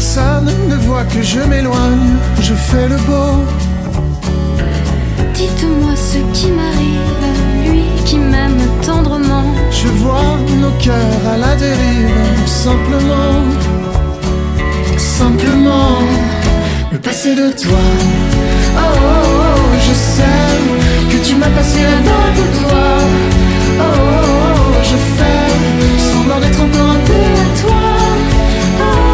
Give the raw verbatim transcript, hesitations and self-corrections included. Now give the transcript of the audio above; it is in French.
personne ne voit que je m'éloigne, je fais le beau. Dites-moi ce qui m'arrive, lui qui m'aime tendrement. Je vois nos cœurs à la dérive, simplement, simplement me passer de toi. Oh, oh, oh, je sais que tu m'as passé